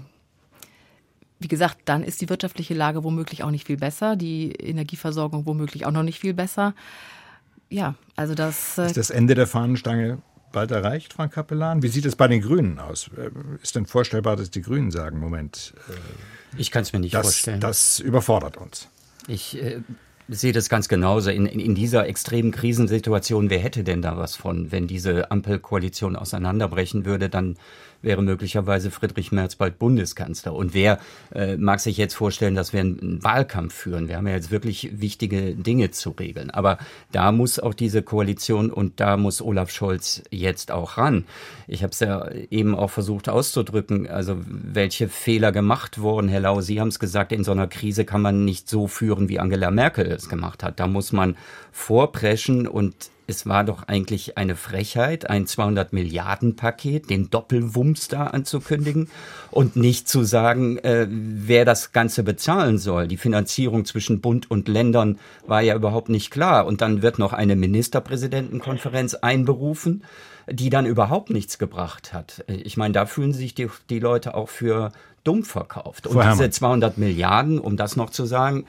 wie gesagt, dann ist die wirtschaftliche Lage womöglich auch nicht viel besser, die Energieversorgung womöglich auch noch nicht viel besser. Ja, also das... Äh, ist das Ende der Fahnenstange bald erreicht, Frank Capellan? Wie sieht es bei den Grünen aus? Ist denn vorstellbar, dass die Grünen sagen, Moment... Äh, Ich kann es mir nicht das, vorstellen. Das überfordert uns. Ich, äh, sehe das ganz genauso. In, in, in dieser extremen Krisensituation, wer hätte denn da was von? Wenn diese Ampelkoalition auseinanderbrechen würde, dann wäre möglicherweise Friedrich Merz bald Bundeskanzler. Und wer äh, mag sich jetzt vorstellen, dass wir einen, einen Wahlkampf führen? Wir haben ja jetzt wirklich wichtige Dinge zu regeln. Aber da muss auch diese Koalition und da muss Olaf Scholz jetzt auch ran. Ich habe es ja eben auch versucht auszudrücken, also welche Fehler gemacht wurden. Herr Lau, Sie haben es gesagt, in so einer Krise kann man nicht so führen, wie Angela Merkel es gemacht hat. Da muss man vorpreschen und es war doch eigentlich eine Frechheit, ein zweihundert Milliarden Paket, den Doppelwumms da anzukündigen und nicht zu sagen, äh, wer das Ganze bezahlen soll. Die Finanzierung zwischen Bund und Ländern war ja überhaupt nicht klar. Und dann wird noch eine Ministerpräsidentenkonferenz einberufen, die dann überhaupt nichts gebracht hat. Ich meine, da fühlen sich die, die Leute auch für dumm verkauft. Und diese zweihundert Milliarden, um das noch zu sagen,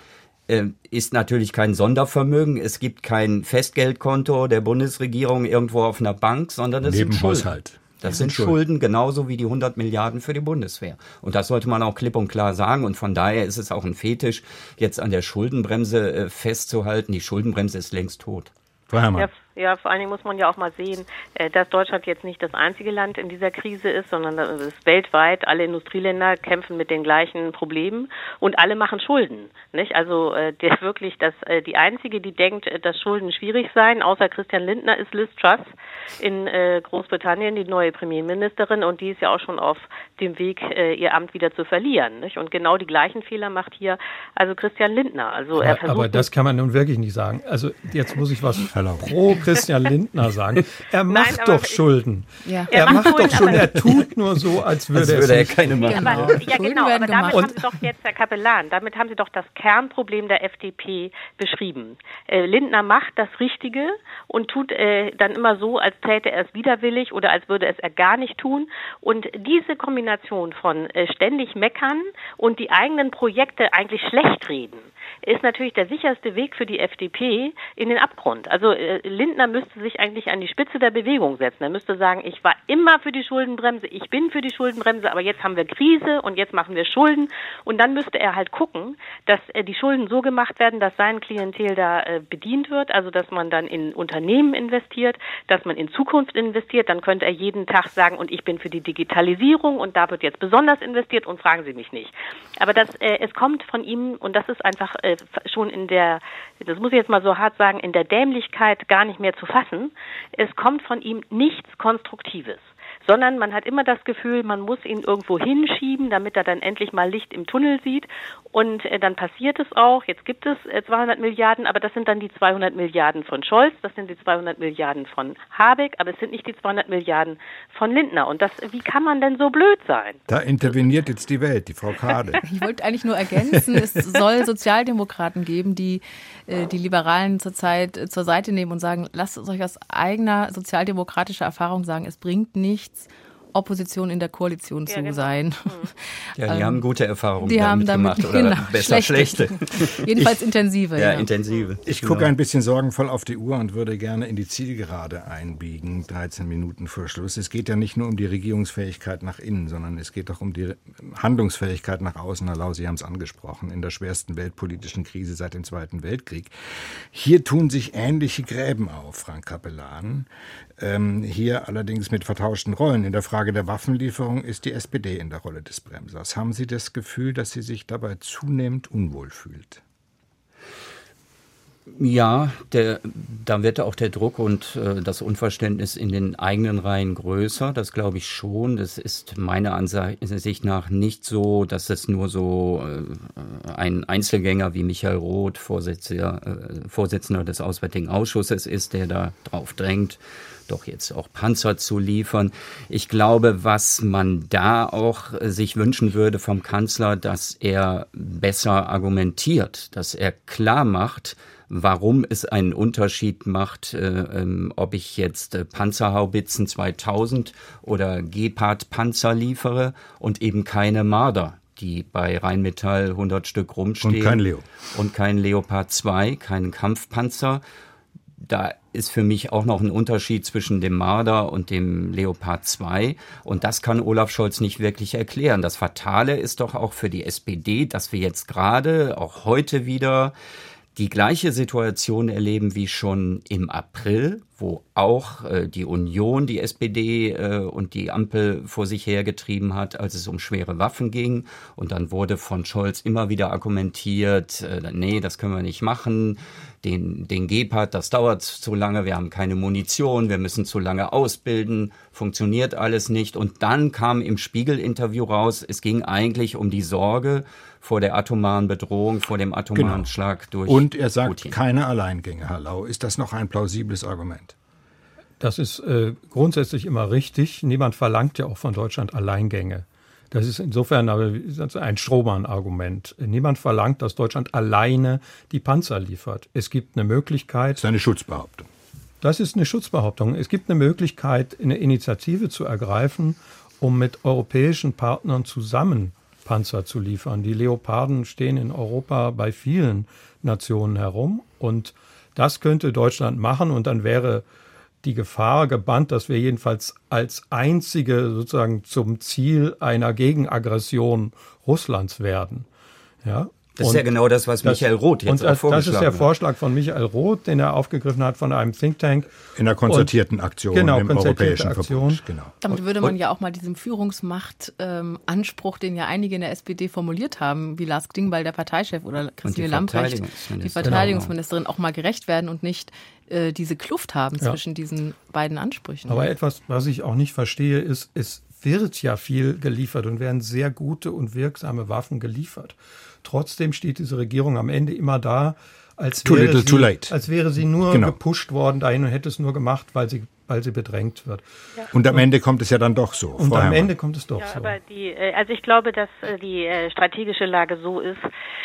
ist natürlich kein Sondervermögen. Es gibt kein Festgeldkonto der Bundesregierung irgendwo auf einer Bank, sondern das sind Schulden. Das sind Schulden, genauso wie die hundert Milliarden für die Bundeswehr. Und das sollte man auch klipp und klar sagen. Und von daher ist es auch ein Fetisch, jetzt an der Schuldenbremse festzuhalten. Die Schuldenbremse ist längst tot. Ja, ja, vor allen Dingen muss man ja auch mal sehen, dass Deutschland jetzt nicht das einzige Land in dieser Krise ist, sondern es ist weltweit. Alle Industrieländer kämpfen mit den gleichen Problemen und alle machen Schulden, nicht? Also der wirklich, das die einzige, die denkt, dass Schulden schwierig seien, außer Christian Lindner, ist Liz Truss in Großbritannien, die neue Premierministerin, und die ist ja auch schon auf dem Weg, ihr Amt wieder zu verlieren, nicht? Und genau die gleichen Fehler macht hier also Christian Lindner. Also er versucht, aber das kann man nun wirklich nicht sagen. Also jetzt muss ich was pro Christian Lindner sagen. Er macht Nein, doch Schulden. Ja. Er, er macht, macht doch Schulden. Er tut nur so, als würde, als würde er keine machen. Genau. Aber, ja, genau. Aber damit haben Sie doch jetzt, Herr Capellan, damit haben Sie doch das Kernproblem der F D P beschrieben. Äh, Lindner macht das Richtige und tut äh, dann immer so, als täte er es widerwillig oder als würde es er gar nicht tun. Und diese Kombination von äh, ständig meckern und die eigenen Projekte eigentlich schlecht reden, ist natürlich der sicherste Weg für die F D P in den Abgrund. Also äh, Lindner müsste sich eigentlich an die Spitze der Bewegung setzen. Er müsste sagen, ich war immer für die Schuldenbremse, ich bin für die Schuldenbremse, aber jetzt haben wir Krise und jetzt machen wir Schulden. Und dann müsste er halt gucken, dass äh, die Schulden so gemacht werden, dass sein Klientel da äh, bedient wird, also dass man dann in Unternehmen investiert, dass man in Zukunft investiert. Dann könnte er jeden Tag sagen, und ich bin für die Digitalisierung und da wird jetzt besonders investiert und fragen Sie mich nicht. Aber das, äh, es kommt von ihm, und das ist einfach äh, schon in der, das muss ich jetzt mal so hart sagen, in der Dämlichkeit gar nicht mehr zu fassen. Es kommt von ihm nichts Konstruktives, sondern man hat immer das Gefühl, man muss ihn irgendwo hinschieben, damit er dann endlich mal Licht im Tunnel sieht. Und äh, dann passiert es auch. Jetzt gibt es äh, zweihundert Milliarden, aber das sind dann die zweihundert Milliarden von Scholz, das sind die zweihundert Milliarden von Habeck, aber es sind nicht die zweihundert Milliarden von Lindner. Und das, wie kann man denn so blöd sein? Da interveniert jetzt die Welt, die Frau Kade. Ich wollte eigentlich nur ergänzen, es soll Sozialdemokraten geben, die äh, die Liberalen zurzeit äh, zur Seite nehmen und sagen, lasst es euch aus eigener sozialdemokratischer Erfahrung sagen, es bringt nichts, Opposition in der Koalition ja, zu genau. sein. Ja, die ähm, haben gute Erfahrungen die damit haben damit, gemacht. Oder genau, besser schlechte. schlechte. Jedenfalls ich, intensive. Ja, ja. intensive. Ich gucke genau. ein bisschen sorgenvoll auf die Uhr und würde gerne in die Zielgerade einbiegen, dreizehn Minuten vor Schluss. Es geht ja nicht nur um die Regierungsfähigkeit nach innen, sondern es geht auch um die Handlungsfähigkeit nach außen. Herr Lau, Sie haben es angesprochen, in der schwersten weltpolitischen Krise seit dem Zweiten Weltkrieg. Hier tun sich ähnliche Gräben auf, Frank Capellan. Ähm, hier allerdings mit vertauschten Rollen. In der Frage der Waffenlieferung ist die S P D in der Rolle des Bremsers. Haben Sie das Gefühl, dass sie sich dabei zunehmend unwohl fühlt? Ja, der, da wird auch der Druck und äh, das Unverständnis in den eigenen Reihen größer. Das glaube ich schon. Das ist meiner Ansicht nach nicht so, dass es nur so äh, ein Einzelgänger wie Michael Roth, Vorsitzender, äh, Vorsitzender des Auswärtigen Ausschusses ist, der da drauf drängt, doch jetzt auch Panzer zu liefern. Ich glaube, was man da auch sich wünschen würde vom Kanzler, dass er besser argumentiert, dass er klar macht, warum es einen Unterschied macht, äh, ähm, ob ich jetzt äh, Panzerhaubitzen zweitausend oder Gepard-Panzer liefere und eben keine Marder, die bei Rheinmetall hundert Stück rumstehen. Und kein Leo. Und kein Leopard zwei, keinen Kampfpanzer. Da ist für mich auch noch ein Unterschied zwischen dem Marder und dem Leopard zwei. Und das kann Olaf Scholz nicht wirklich erklären. Das Fatale ist doch auch für die S P D, dass wir jetzt gerade, auch heute wieder, die gleiche Situation erleben wie schon im April, wo auch äh, die Union, die S P D äh, und die Ampel vor sich hergetrieben hat, als es um schwere Waffen ging. Und dann wurde von Scholz immer wieder argumentiert, äh, nee, das können wir nicht machen. Den, den Gepard, das dauert zu lange, wir haben keine Munition, wir müssen zu lange ausbilden, funktioniert alles nicht. Und dann kam im Spiegel-Interview raus, es ging eigentlich um die Sorge vor der atomaren Bedrohung, vor dem atomaren genau. Schlag durch Und er sagt, Putin. Keine Alleingänge, Herr Lau. Ist das noch ein plausibles Argument? Das ist äh, grundsätzlich immer richtig. Niemand verlangt ja auch von Deutschland Alleingänge. Das ist insofern aber ein Strohmann-Argument. Niemand verlangt, dass Deutschland alleine die Panzer liefert. Es gibt eine Möglichkeit. Das ist eine Schutzbehauptung. Das ist eine Schutzbehauptung. Es gibt eine Möglichkeit, eine Initiative zu ergreifen, um mit europäischen Partnern zusammen Panzer zu liefern. Die Leoparden stehen in Europa bei vielen Nationen herum und das könnte Deutschland machen und dann wäre die Gefahr gebannt, dass wir jedenfalls als einzige sozusagen zum Ziel einer Gegenaggression Russlands werden. Ja. Das und ist ja genau das, was das, Michael Roth jetzt und auch vorgeschlagen hat. Das ist der Vorschlag von Michael Roth, den er aufgegriffen hat von einem Think Tank. In der konzertierten Aktion genau, im Europäischen Aktion. Verbund. Genau. Damit würde man ja auch mal diesem Führungsmachtanspruch, ähm, den ja einige in der S P D formuliert haben, wie Lars Klingbeil, der Parteichef, oder Christine Lamprecht, die Verteidigungsministerin, auch mal gerecht werden und nicht äh, diese Kluft haben ja. zwischen diesen beiden Ansprüchen. Aber etwas, was ich auch nicht verstehe, ist, es wird ja viel geliefert und werden sehr gute und wirksame Waffen geliefert. Trotzdem steht diese Regierung am Ende immer da, als too wäre, little, sie, too late. als wäre sie nur genau. gepusht worden dahin und hätte es nur gemacht, weil sie, weil sie bedrängt wird. Ja. Und am Ende kommt es ja dann doch so. Und am Ende kommt es doch ja, so. Aber die, also ich glaube, dass die strategische Lage so ist,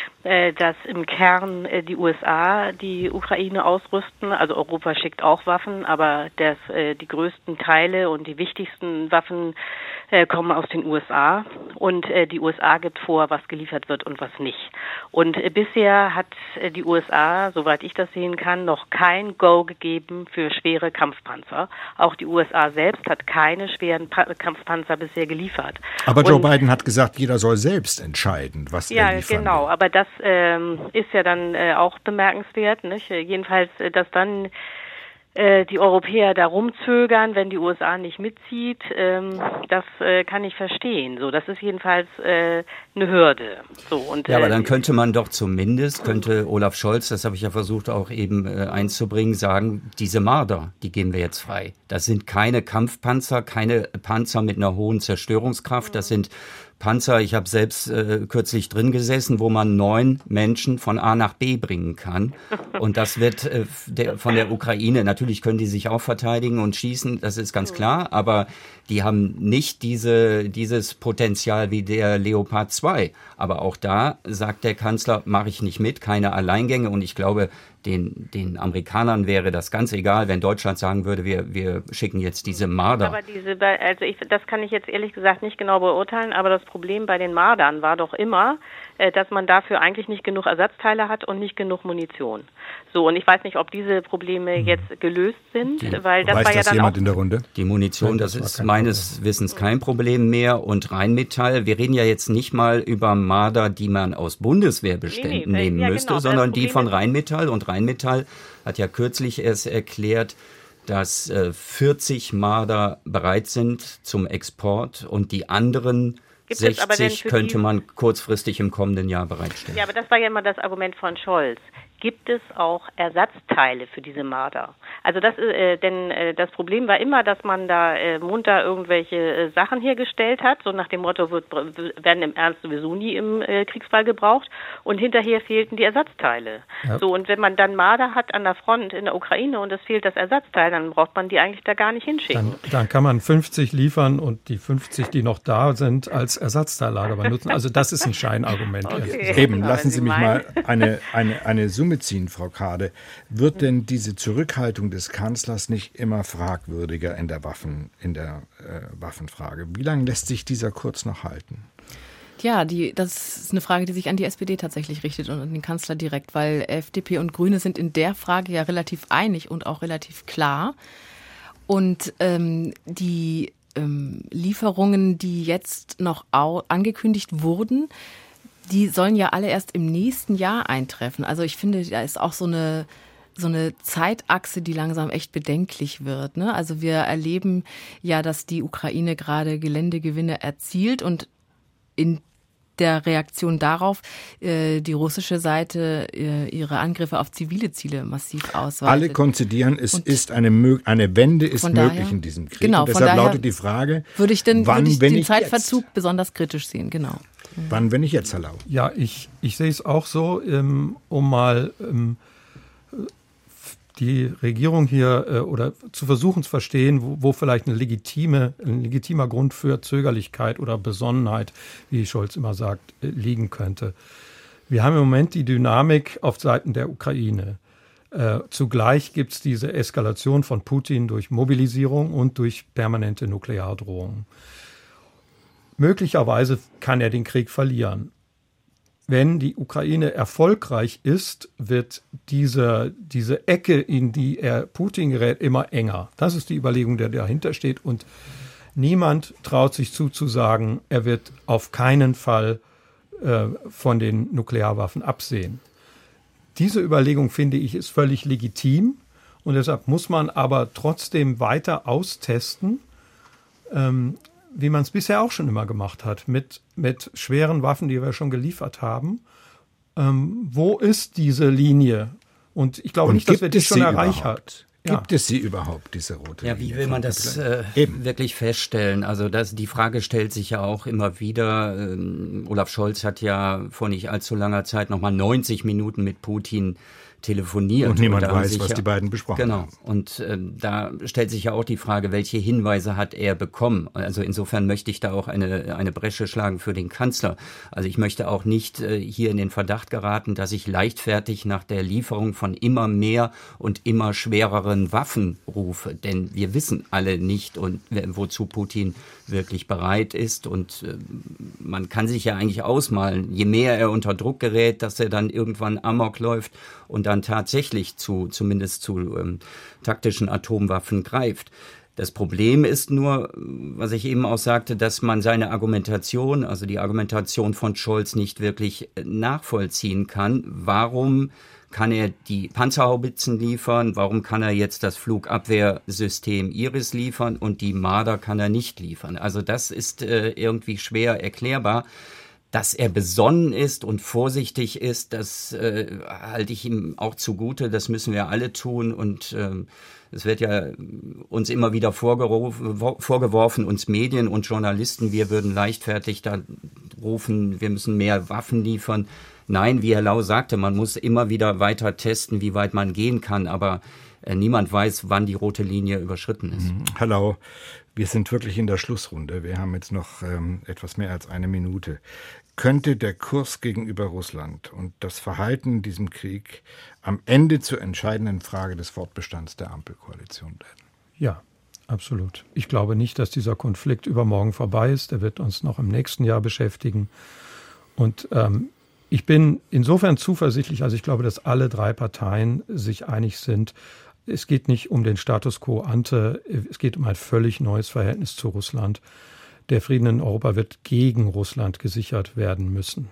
dass im Kern die U S A die Ukraine ausrüsten. Also Europa schickt auch Waffen, aber das, die größten Teile und die wichtigsten Waffen kommen aus den U S A. Und die U S A gibt vor, was geliefert wird und was nicht. Und bisher hat die U S A, soweit ich das sehen kann, noch kein Go gegeben für schwere Kampfpanzer. Auch die U S A selbst hat keine schweren pa- Kampfpanzer bisher geliefert. Aber Joe und, Biden hat gesagt, jeder soll selbst entscheiden, was ja, er liefern genau. will. Aber das ähm, ist ja dann äh, auch bemerkenswert, nicht? Jedenfalls, dass dann äh, die Europäer da rumzögern, wenn die U S A nicht mitzieht, ähm, das äh, kann ich verstehen. So, das ist jedenfalls äh, eine Hürde. So, und, ja, aber äh, dann könnte man doch zumindest, könnte Olaf Scholz, das habe ich ja versucht auch eben äh, einzubringen, sagen, diese Marder, die geben wir jetzt frei. Das sind keine Kampfpanzer, keine Panzer mit einer hohen Zerstörungskraft, das sind Panzer, ich habe selbst äh, kürzlich drin gesessen, wo man neun Menschen von A nach B bringen kann. Und das wird äh, der, von der Ukraine, natürlich können die sich auch verteidigen und schießen, das ist ganz klar, aber die haben nicht diese, dieses Potenzial wie der Leopard zwei. Aber auch da sagt der Kanzler, mache ich nicht mit, keine Alleingänge. Und ich glaube, den, den Amerikanern wäre das ganz egal, wenn Deutschland sagen würde, wir, wir schicken jetzt diese Marder. Aber diese, also ich, das kann ich jetzt ehrlich gesagt nicht genau beurteilen, aber das Problem bei den Mardern war doch immer, dass man dafür eigentlich nicht genug Ersatzteile hat und nicht genug Munition. So, und ich weiß nicht, ob diese Probleme jetzt gelöst sind, Die, weil das weiß war ja das dann jemand auch in der Runde? Die Munition, das, das ist meines Problem. Wissens kein Problem mehr. Und Rheinmetall, wir reden ja jetzt nicht mal über Marder, die man aus Bundeswehrbeständen nee, nee, nehmen ja, müsste, genau, sondern die von Rheinmetall. Und Rheinmetall hat ja kürzlich erst erklärt, dass äh, vierzig Marder bereit sind zum Export und die anderen sechzig könnte man kurzfristig im kommenden Jahr bereitstellen. Ja, aber das war ja immer das Argument von Scholz. Gibt es auch Ersatzteile für diese Marder? Also das, äh, denn äh, das Problem war immer, dass man da äh, munter irgendwelche äh, Sachen hergestellt hat, so nach dem Motto, wird, werden im Ernst sowieso nie im äh, Kriegsfall gebraucht, und hinterher fehlten die Ersatzteile. Ja. So, und wenn man dann Marder hat an der Front in der Ukraine und es fehlt das Ersatzteil, dann braucht man die eigentlich da gar nicht hinschicken. Dann, dann kann man fünfzig liefern und die fünfzig, die noch da sind, als Ersatzteillager benutzen. Also das ist ein Scheinargument. Okay. Eben, lassen Sie mich mal eine, eine, eine Summe ziehen, Frau Kade. Wird denn diese Zurückhaltung des Kanzlers nicht immer fragwürdiger in der Waffen, in der äh, Waffenfrage? Wie lange lässt sich dieser Kurs noch halten? Ja, die, das ist eine Frage, die sich an die S P D tatsächlich richtet und an den Kanzler direkt, weil F D P und Grüne sind in der Frage ja relativ einig und auch relativ klar. Und ähm, die ähm, Lieferungen, die jetzt noch au- angekündigt wurden, die sollen ja alle erst im nächsten Jahr eintreffen. Also ich finde, da ist auch so eine so eine Zeitachse, die langsam echt bedenklich wird. Ne? Also wir erleben ja, dass die Ukraine gerade Geländegewinne erzielt und in der Reaktion darauf äh, die russische Seite äh, ihre Angriffe auf zivile Ziele massiv ausweitet. Alle konzidieren, es und ist eine, eine Wende ist möglich daher, in diesem Krieg. Genau, und deshalb lautet die Frage, würde ich denn, wann, würde ich wenn den ich Zeitverzug jetzt? besonders kritisch sehen, genau. Wann, wenn ich jetzt, Herr Lau? Ja, ich, ich sehe es auch so, ähm, um mal ähm, die Regierung hier äh, oder zu versuchen zu verstehen, wo, wo vielleicht eine legitime, ein legitimer Grund für Zögerlichkeit oder Besonnenheit, wie Scholz immer sagt, äh, liegen könnte. Wir haben im Moment die Dynamik auf Seiten der Ukraine. Äh, zugleich gibt es diese Eskalation von Putin durch Mobilisierung und durch permanente Nukleardrohungen. Möglicherweise kann er den Krieg verlieren. Wenn die Ukraine erfolgreich ist, wird diese, diese Ecke, in die er Putin gerät, immer enger. Das ist die Überlegung, die dahinter steht. Und niemand traut sich zuzusagen, er wird auf keinen Fall äh, von den Nuklearwaffen absehen. Diese Überlegung, finde ich, ist völlig legitim. Und deshalb muss man aber trotzdem weiter austesten, ähm, wie man es bisher auch schon immer gemacht hat, mit, mit schweren Waffen, die wir schon geliefert haben. Ähm, wo ist diese Linie? Und ich glaube Und nicht, dass wir die schon erreicht haben. Ja. Gibt es sie überhaupt, diese rote Ja, Linie? wie will man das äh, wirklich feststellen? Also das, die Frage stellt sich ja auch immer wieder. Ähm, Olaf Scholz hat ja vor nicht allzu langer Zeit nochmal neunzig Minuten mit Putin telefoniert. Und niemand und weiß, was ja, die beiden besprochen genau. haben. Genau. Und ähm, da stellt sich ja auch die Frage, welche Hinweise hat er bekommen? Also insofern möchte ich da auch eine, eine Bresche schlagen für den Kanzler. Also ich möchte auch nicht äh, hier in den Verdacht geraten, dass ich leichtfertig nach der Lieferung von immer mehr und immer schwereren Waffen rufe. Denn wir wissen alle nicht, und wozu Putin wirklich bereit ist. Und äh, man kann sich ja eigentlich ausmalen, je mehr er unter Druck gerät, dass er dann irgendwann Amok läuft und dann tatsächlich zu, zumindest zu ähm, taktischen Atomwaffen greift. Das Problem ist nur, was ich eben auch sagte, dass man seine Argumentation, also die Argumentation von Scholz, nicht wirklich nachvollziehen kann. Warum kann er die Panzerhaubitzen liefern? Warum kann er jetzt das Flugabwehrsystem Iris liefern und die Marder kann er nicht liefern? Also das ist äh, irgendwie schwer erklärbar. Dass er besonnen ist und vorsichtig ist, das äh, halte ich ihm auch zugute. Das müssen wir alle tun. Und ähm, es wird ja uns immer wieder vorgeworfen, uns Medien und Journalisten, wir würden leichtfertig da rufen, wir müssen mehr Waffen liefern. Nein, wie Herr Lau sagte, man muss immer wieder weiter testen, wie weit man gehen kann. Aber äh, niemand weiß, wann die rote Linie überschritten ist. Herr Lau, wir sind wirklich in der Schlussrunde. Wir haben jetzt noch ähm, etwas mehr als eine Minute. Könnte der Kurs gegenüber Russland und das Verhalten in diesem Krieg am Ende zur entscheidenden Frage des Fortbestands der Ampelkoalition werden? Ja, absolut. Ich glaube nicht, dass dieser Konflikt übermorgen vorbei ist. Er wird uns noch im nächsten Jahr beschäftigen. Und ähm, ich bin insofern zuversichtlich, also ich glaube, dass alle drei Parteien sich einig sind. Es geht nicht um den Status quo ante, es geht um ein völlig neues Verhältnis zu Russland. Der Frieden in Europa wird gegen Russland gesichert werden müssen.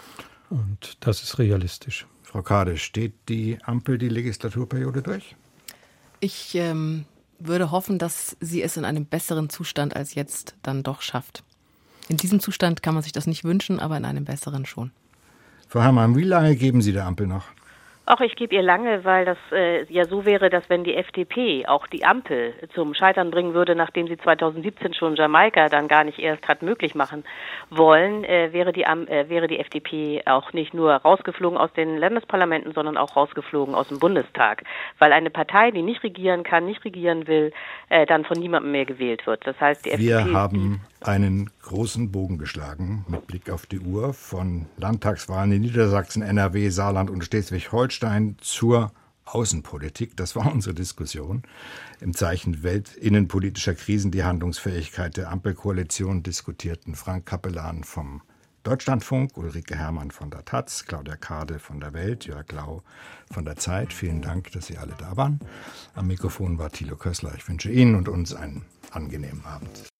Und das ist realistisch. Frau Kade, steht die Ampel die Legislaturperiode durch? Ich ähm, würde hoffen, dass sie es in einem besseren Zustand als jetzt dann doch schafft. In diesem Zustand kann man sich das nicht wünschen, aber in einem besseren schon. Frau Herrmann, wie lange geben Sie der Ampel noch? Auch ich gebe ihr lange, weil das äh, ja so wäre, dass wenn die F D P auch die Ampel zum Scheitern bringen würde, nachdem sie zweitausendsiebzehn schon Jamaika dann gar nicht erst hat möglich machen wollen, äh, wäre die äh, wäre die F D P auch nicht nur rausgeflogen aus den Landesparlamenten, sondern auch rausgeflogen aus dem Bundestag, weil eine Partei, die nicht regieren kann, nicht regieren will, äh, dann von niemandem mehr gewählt wird. Das heißt, die Wir F D P haben einen großen Bogen geschlagen mit Blick auf die Uhr von Landtagswahlen in Niedersachsen, N R W, Saarland und Schleswig-Holstein zur Außenpolitik. Das war unsere Diskussion. Im Zeichen weltinnenpolitischer Krisen die Handlungsfähigkeit der Ampelkoalition diskutierten Frank Capellan vom Deutschlandfunk, Ulrike Herrmann von der Taz, Claudia Kade von der Welt, Jörg Lau von der Zeit. Vielen Dank, dass Sie alle da waren. Am Mikrofon war Thilo Kössler. Ich wünsche Ihnen und uns einen angenehmen Abend.